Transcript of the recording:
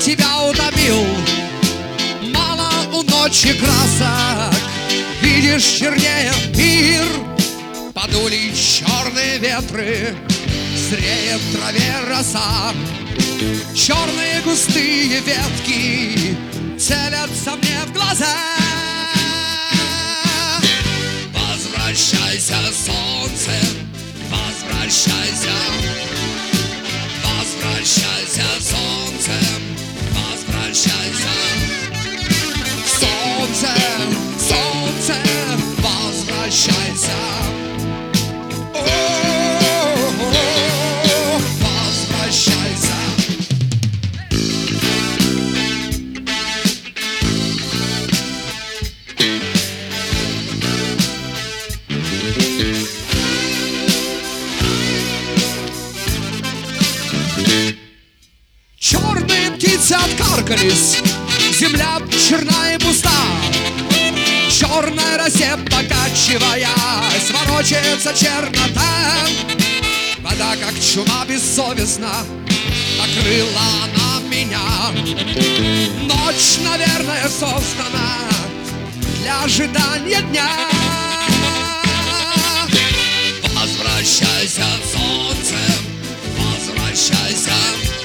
тебя утомил. Мало у ночи красок, видишь чернее мир. Подули черные ветры, зреет в траве роса. Черные густые ветки целятся мне в глаза. Возвращайся, солнце, возвращайся. Возвращайся, солнце, возвращайся. Солнце, солнце, возвращайся. Возвращайся. Черные птицы откаркались, земля черна и пуста. Черная росе покачиваясь, ворочается чернота. Вода, как чума, бессовестно накрыла она меня. Ночь, наверное, создана для ожидания дня. Возвращайся, солнце, возвращайся.